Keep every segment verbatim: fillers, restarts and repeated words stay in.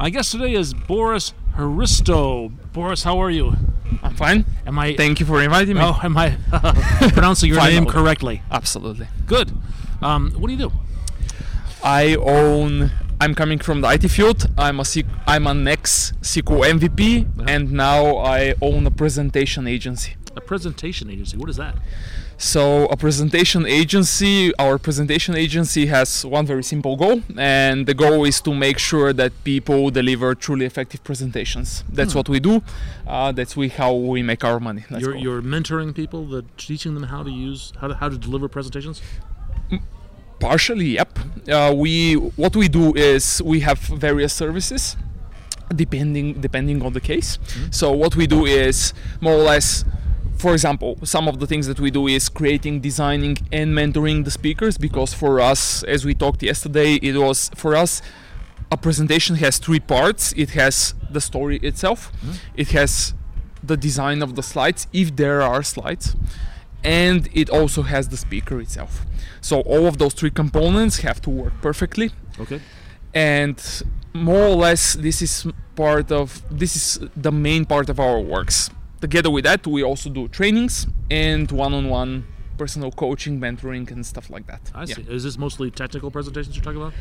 My guest today is Boris Hristo. Boris, how are you? I'm fine. Am I? Thank you for inviting me. Oh, am I uh, pronouncing your name correctly? Absolutely. Good. Um, what do you do? I own. I'm coming from the I T field. I'm a C- I'm an ex S Q L M V P, uh-huh. and now I own a presentation agency. A presentation agency. What is that? So a presentation agency, our presentation agency has one very simple goal, and the goal is to make sure that people deliver truly effective presentations. That's hmm. what we do. Uh, that's we how we make our money. Let's you're, go. you're mentoring people, the, teaching them how to use, how to, how to deliver presentations? Partially, yep. Uh, we what we do is we have various services, depending depending on the case. Mm-hmm. So what we do is more or less. For example, some of the things that we do is creating, designing, and mentoring the speakers, because for us, as we talked yesterday, it was for us a presentation has three parts. It has the story itself, mm-hmm. it has the design of the slides, if there are slides, and it also has the speaker itself. So all of those three components have to work perfectly. Okay. And more or less, this is part of this is the main part of our works. Together with that, we also do trainings and one-on-one personal coaching, mentoring, and stuff like that. I see. Yeah. Is this mostly technical presentations you're talking about?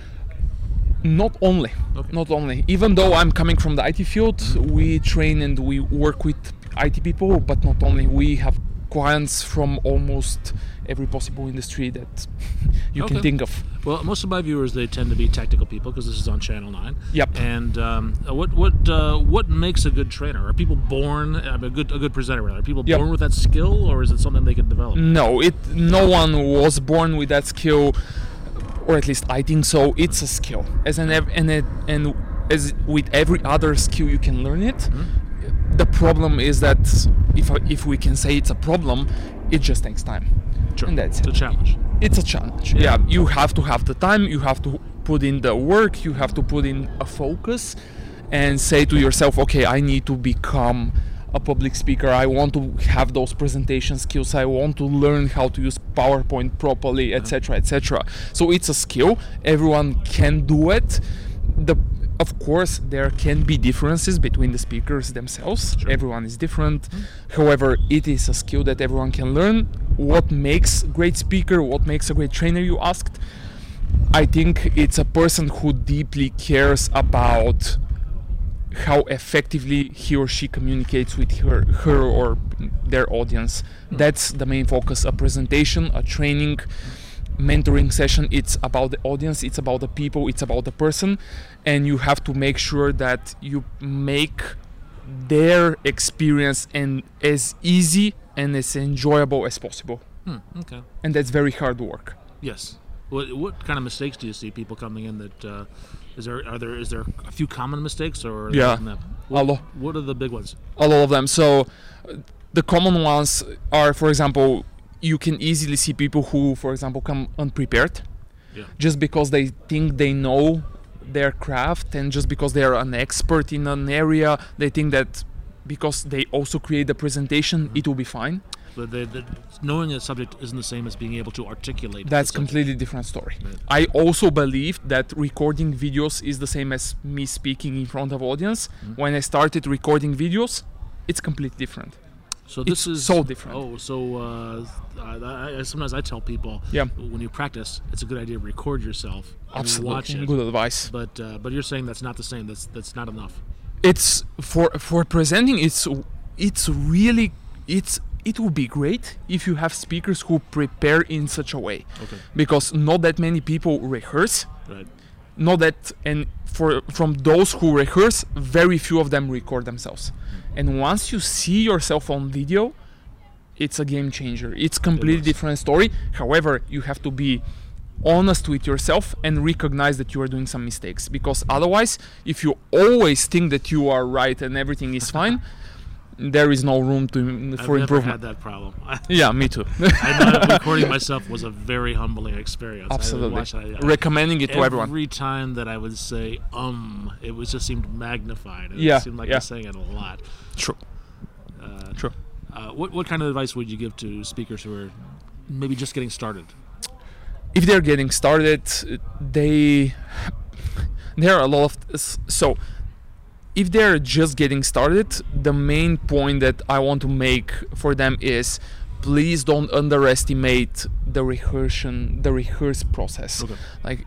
Not only. Okay. Not only. Even though I'm coming from the I T field, mm-hmm. we train and we work with I T people, but not only. We have clients from almost every possible industry that you okay. can think of. Well, most of my viewers, they tend to be technical people because this is on Channel nine. Yep. And um, what what uh, what makes a good trainer? Are people born uh, a good a good presenter? Rather, are people yep. born with that skill, or is it something they can develop? No, it. No one was born with that skill, or at least I think so. It's a skill, as an and it, and as with every other skill, you can learn it. Mm-hmm. The problem is that if if we can say it's a problem, it just takes time. Sure. And that's it's it. a challenge. It's a challenge. Yeah. yeah, you have to have the time, you have to put in the work, you have to put in a focus and say to yourself, okay, I need to become a public speaker. I want to have those presentation skills. I want to learn how to use PowerPoint properly, et cetera, et cetera. So it's a skill. Everyone can do it. The Of course, there can be differences between the speakers themselves. Sure. Everyone is different. Mm-hmm. However, it is a skill that everyone can learn. What makes a great speaker, what makes a great trainer, you asked? I think it's a person who deeply cares about how effectively he or she communicates with her, her or their audience. Mm-hmm. That's the main focus. A presentation, a training, mentoring session, it's about the audience, it's about the people, it's about the person, and you have to make sure that you make their experience and as easy and as enjoyable as possible. Hmm, okay. And that's very hard work. Yes. What what kind of mistakes do you see people coming in that uh, is there are there is there a few common mistakes or yeah what, a lot. What are the big ones? A lot of them. So uh, the common ones are, for example, you can easily see people who, for example, come unprepared, yeah. just because they think they know their craft, and just because they are an expert in an area, they think that because they also create the presentation, mm-hmm. it will be fine. But they, they, knowing a subject isn't the same as being able to articulate. That's completely different story. Right. I also believe that recording videos is the same as me speaking in front of audience. Mm-hmm. When I started recording videos, it's completely different. So this it's is so different. Oh, so uh, I, I, sometimes I tell people, yeah. when you practice, it's a good idea to record yourself and Absolutely. watch it. Good advice. But uh, but you're saying that's not the same. That's that's not enough. It's for for presenting. It's it's really it's it would be great if you have speakers who prepare in such a way. Okay. Because not that many people rehearse. Right. Not that, and for from those who rehearse, very few of them record themselves. Mm. And once you see yourself on video, it's a game changer. It's completely it different story. However, you have to be honest with yourself and recognize that you are doing some mistakes. Because otherwise, if you always think that you are right and everything is fine, there is no room to for I've improvement. I've never had that problem. Yeah, me too. I know that recording myself was a very humbling experience. Absolutely. I watch, I, I, Recommending it to every everyone. Every time that I would say um, it was just seemed magnified. It yeah, seemed like yeah. I was saying it a lot. True. Uh, True. Uh, what what kind of advice would you give to speakers who are maybe just getting started? If they're getting started, they there are a lot of so if they're just getting started, the main point that I want to make for them is please don't underestimate the rehearsal, the rehearse process. Okay. Like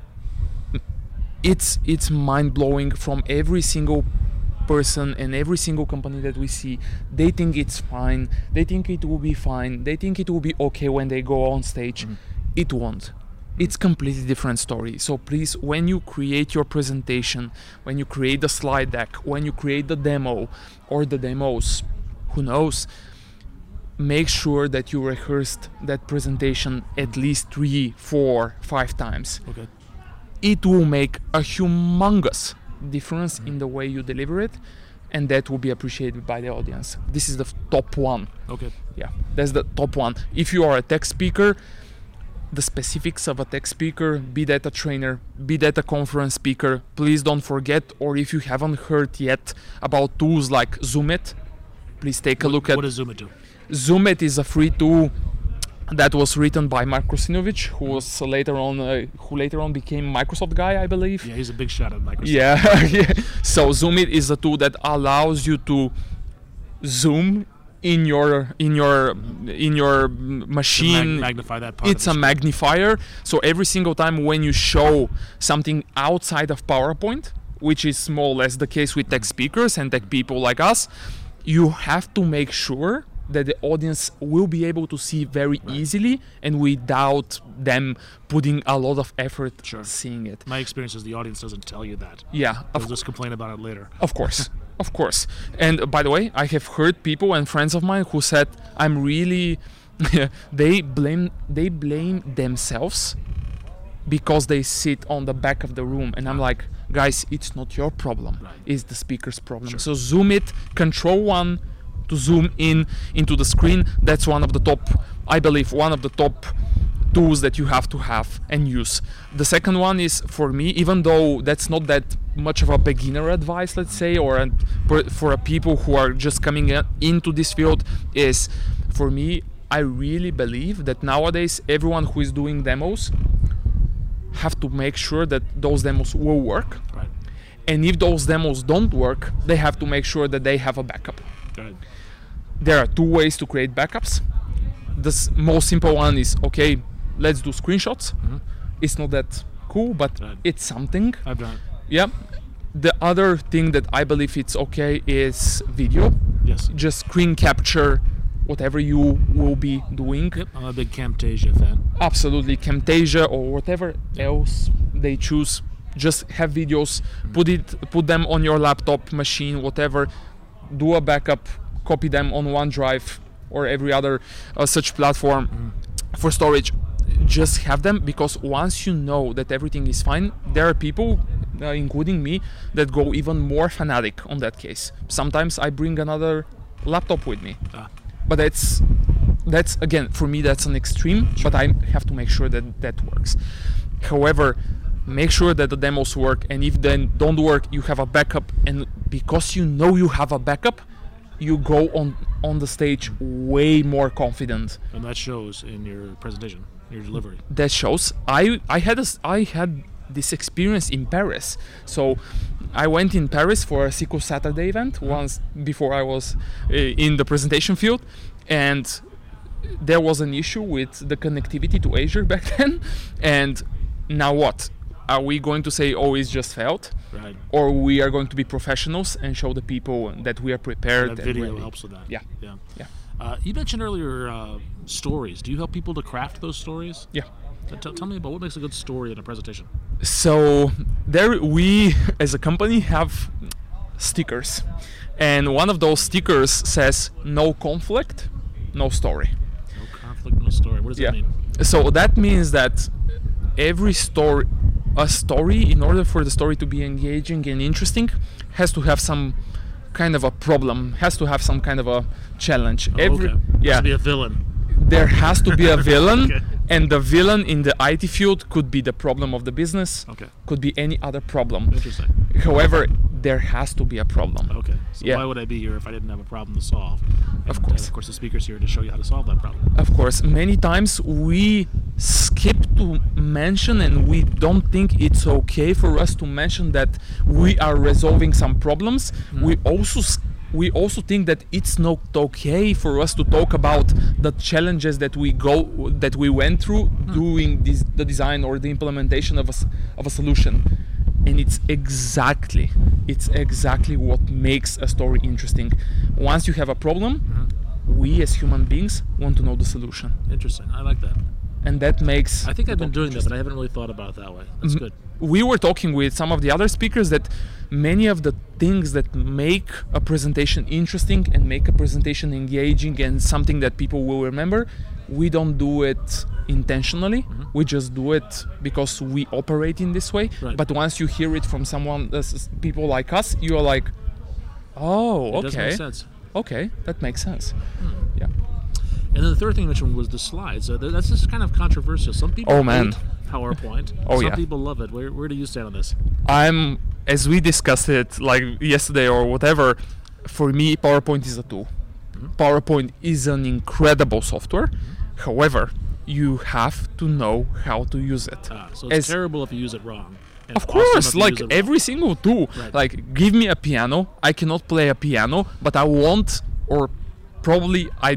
it's it's mind-blowing from every single person and every single company that we see. They think it's fine, they think it will be fine, they think it will be okay when they go on stage. Mm-hmm. It won't. It's completely different story. So please, when you create your presentation, when you create the slide deck, when you create the demo or the demos, who knows, make sure that you rehearsed that presentation at least three, four, five times. Okay. It will make a humongous difference mm-hmm. in the way you deliver it, and that will be appreciated by the audience. This is the f- top one. Okay. Yeah, that's the top one. If you are a tech speaker, the specifics of a tech speaker, be that a trainer, be that a conference speaker, please don't forget, or if you haven't heard yet about tools like Zoomit, please take a what, look at... What does Zoomit do? Zoomit is a free tool that was written by Mark Krusinovic, who was later on, uh, who later on became Microsoft guy, I believe. Yeah, he's a big shot at Microsoft. Yeah, yeah. So Zoomit is a tool that allows you to zoom in your in your in your machine. Mag- magnify that part. It's a magnifier. So every single time when you show something outside of PowerPoint, which is more or less the case with tech speakers and tech people like us, you have to make sure that the audience will be able to see very right. easily and without them putting a lot of effort sure. seeing it. My experience is the audience doesn't tell you that. Yeah. They'll just complain about it later. Of course. Of course. And uh, by the way, I have heard people and friends of mine who said, I'm really... they blame they blame themselves because they sit on the back of the room. And I'm like, guys, it's not your problem. Right. It's the speaker's problem. Sure. So Zoomit, control one to zoom in into the screen. That's one of the top, I believe, one of the top tools that you have to have and use. The second one is, for me, even though that's not that much of a beginner advice, let's say, or a, for a people who are just coming into this field, is, for me, I really believe that nowadays everyone who is doing demos have to make sure that those demos will work. Right. And if those demos don't work, they have to make sure that they have a backup. Right. There are two ways to create backups. The s- most simple one is, okay, let's do screenshots. Mm-hmm. It's not that cool, but right. it's something. I've done it. Yeah. The other thing that I believe it's okay is video. Yes. Just screen capture whatever you will be doing. Yep, I'm a big Camtasia fan. Absolutely, Camtasia or whatever else they choose. Just have videos, mm-hmm. put it, put them on your laptop, machine, whatever. Do a backup, copy them on OneDrive or every other uh, such platform mm-hmm. for storage. Just have them, because once you know that everything is fine, there are people, uh, including me, that go even more fanatic on that case. Sometimes I bring another laptop with me. Ah. But that's, that's again, for me, that's an extreme, sure. but I have to make sure that that works. However, make sure that the demos work, and if they don't work, you have a backup, and because you know you have a backup, you go on, on the stage way more confident. And that shows in your presentation, your delivery. That shows. I, I, had, a, I had this experience in Paris. So I went in Paris for a S I C O Saturday event mm-hmm. once before I was uh, in the presentation field, and there was an issue with the connectivity to Azure back then. And now what? Are we going to say, oh, it's just failed? Right. Or we are going to be professionals and show the people that we are prepared? That video ready. helps with that. Yeah. Yeah. Yeah. Uh, you mentioned earlier uh, stories. Do you help people to craft those stories? Yeah. T- tell me about what makes a good story in a presentation. So there we, as a company, have stickers. And one of those stickers says, no conflict, no story. No conflict, no story. What does yeah. that mean? So that means that every story, a story, in order for the story to be engaging and interesting, has to have some kind of a problem, has to have some kind of a challenge. Oh, every, okay. Yeah. Has to be a villain. There has to be a villain, okay. and the villain in the I T field could be the problem of the business, okay. could be any other problem. Interesting. However, there has to be a problem. Okay. So Yeah. why would I be here if I didn't have a problem to solve? And, Of course. And of course, the speaker's here to show you how to solve that problem. Of course, many times we skip to mention, and we don't think it's okay for us to mention that we are resolving some problems. Mm. We also s- we also think that it's not okay for us to talk about the challenges that we go that we went through Mm. doing this, the design or the implementation of a s- of a solution. And it's exactly it's exactly what makes a story interesting. Once you have a problem, Mhm. we as human beings want to know the solution, Interesting. I like that. and that makes I think the I've been topic doing that, but interesting. I haven't really thought about it that way. That's Mhm. good. We were talking with some of the other speakers that many of the things that make a presentation interesting and make a presentation engaging and something that people will remember, we don't do it intentionally. Mhm. We just do it because we operate in this way. Right. But once you hear it from someone, uh, s- people like us, you are like, oh, It does okay, make sense. okay, that makes sense. Yeah. And then the third thing you mentioned was the slides. Uh, th- that's just kind of controversial. Some people Oh, man. hate PowerPoint. Oh, Some yeah. people love it. Where, where do you stand on this? I'm, as we discussed it like yesterday or whatever, for me PowerPoint is a tool. Mhm. PowerPoint is an incredible software. However, you have to know how to use it. Ah, so it's As- terrible if you use it wrong. and Of awesome course, if you like use it well. every single tool. Right. Like give me a piano, I cannot play a piano, but I won't, or probably I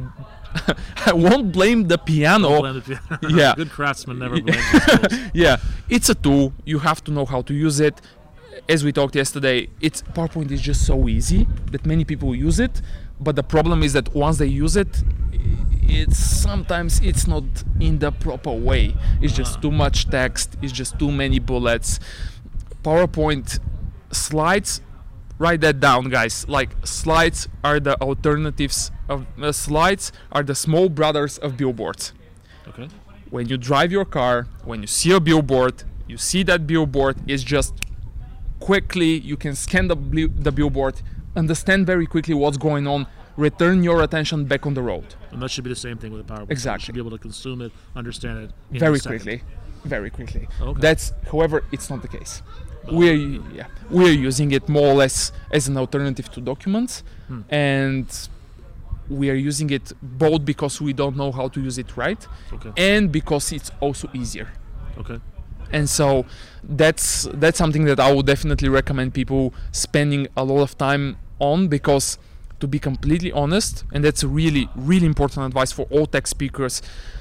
I won't blame the piano. Blame the piano. Yeah. Good craftsman never blames his tools. Yeah, it's a tool. You have to know how to use it. As we talked yesterday, it's PowerPoint is just so easy that many people use it. But the problem is that once they use it, it's sometimes it's not in the proper way. It's just Ah. too much text. It's just too many bullets. PowerPoint slides. Write that down, guys. Like slides are the alternatives of uh, slides are the small brothers of billboards. Okay. When you drive your car, when you see a billboard, you see that billboard is just quickly, you can scan the, bli- the billboard, understand very quickly what's going on, return your attention back on the road And that should be the same thing with the PowerPoint. You Exactly. should be able to consume it, understand it in very a second. quickly. Very quickly. Okay. That's, however, it's not the case. We're yeah, we're using it more or less as an alternative to documents, Hmm. and we are using it both because we don't know how to use it right, Okay. and because it's also easier. Okay. And so that's that's something that I would definitely recommend people spending a lot of time on, because to be completely honest, and that's really really important advice for all tech speakers,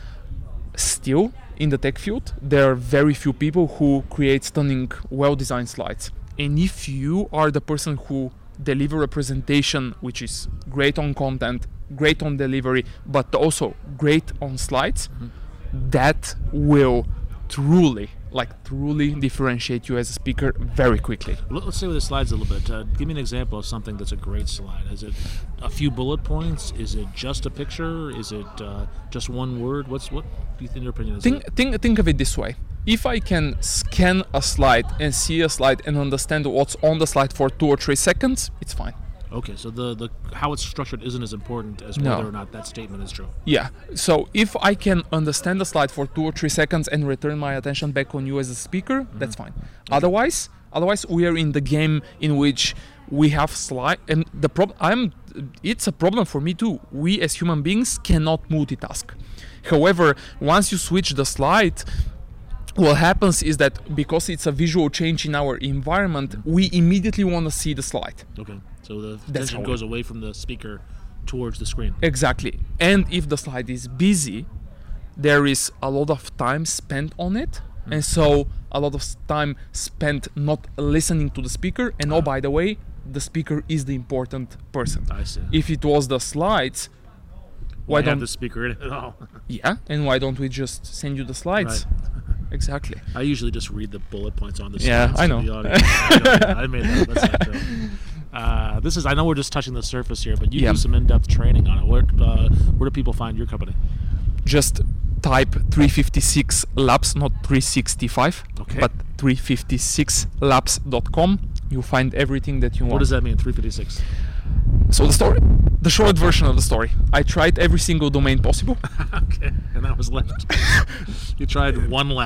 still in the tech field there are very few people who create stunning well designed slides. And if you are the person who deliver a presentation which is great on content, great on delivery, but also great on slides, Mhm. that will truly like truly differentiate you as a speaker very quickly. Let- Let's stay with the slides a little bit. Uh, give me an example of something that's a great slide. Is it a few bullet points? Is it just a picture? Is it uh, just one word? What's what do you think, in your opinion? Is Think, it? think, think of it this way. If I can scan a slide and see a slide and understand what's on the slide for two or three seconds, it's fine. Okay, so the, the how it's structured isn't as important as No. whether or not that statement is true. Yeah. So if I can understand the slide for two or three seconds and return my attention back on you as a speaker, that's fine. Otherwise, otherwise we are in the game in which we have slide, and the problem I'm it's a problem for me too. We as human beings cannot multitask. However, once you switch the slide, what happens is that because it's a visual change in our environment, we immediately want to see the slide. Okay, so the That's attention how goes it- away from the speaker towards the screen. Exactly. And if the slide is busy, there is a lot of time spent on it. And so a lot of s- time spent not listening to the speaker. And oh, by the way, the speaker is the important person. I see. If it was the slides, why Why have don't the speaker in it at all? yeah, and why don't we just send you the slides? Exactly. I usually just read the bullet points on the Yeah, slides I to know. the audience. I made that. That's not true. Uh, this is. I know we're just touching the surface here, but you Yeah. do some in-depth training on it. Where uh, where do people find your company? Just type three fifty-six labs, not three sixty-five, Okay. but three fifty-six labs dot com. You'll find everything that you want. What does that mean? three fifty-six. So the story, the short version of the story. I tried every single domain possible. Okay, and that was left. You tried one lap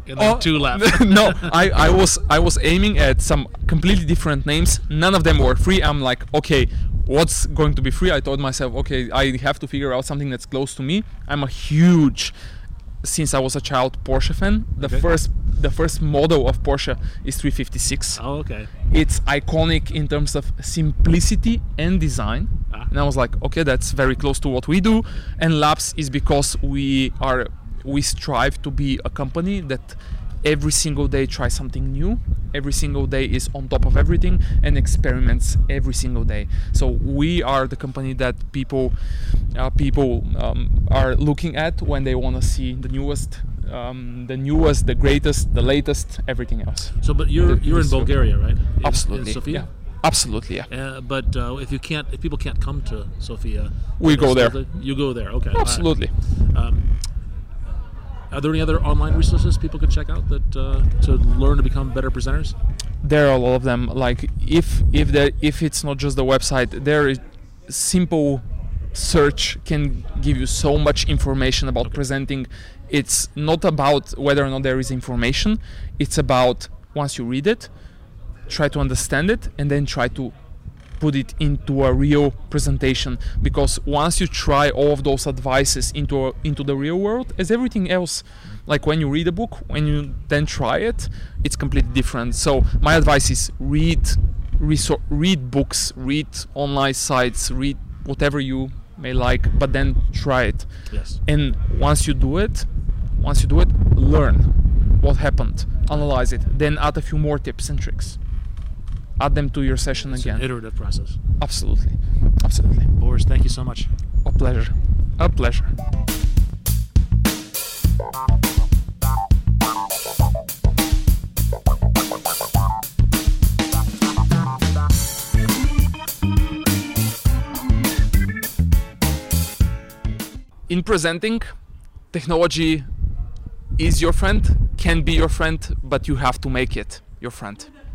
and then Oh, two left. no, I, I was I was aiming at some completely different names. None of them were free. I'm like, okay, what's going to be free? I told myself, okay, I have to figure out something that's close to me. I'm a huge, since I was a child, Porsche fan. The Okay. first the first model of Porsche is three fifty-six. Oh, okay. It's iconic in terms of simplicity and design. Ah. And I was like, okay, that's very close to what we do. And Labs is because we are we strive to be a company that every single day tries something new, every single day is on top of everything and experiments every single day. So we are the company that people uh, people um, are looking at when they want to see the newest um, the newest, the greatest, the latest, everything else. So, but you're The- you're in this- Bulgaria, right? In- Absolutely, In Sofia. yeah. Absolutely, yeah. Uh, but uh, if you can't, if people can't come to Sofia, We there's go there. still the- You go there. Okay. all right. Absolutely. Um, are there any other online resources people could check out that uh, to learn to become better presenters? There are a lot of them. Like if if there if it's not just the website, there is simple search can give you so much information about presenting. It's not about whether or not there is information. It's about once you read it, try to understand it, and then try to put it into a real presentation. Because once you try all of those advices into a, into the real world, as everything else, like when you read a book, when you then try it, it's completely different. So my advice is read, resor- read books, read online sites, read whatever you may like, but then try it. Yes. And once you do it, once you do it, learn what happened, analyze it, then add a few more tips and tricks. Add them to your session It's again. an iterative process. Absolutely, absolutely. Boris, thank you so much. A pleasure, a pleasure. In presenting, technology is your friend, can be your friend, but you have to make it your friend.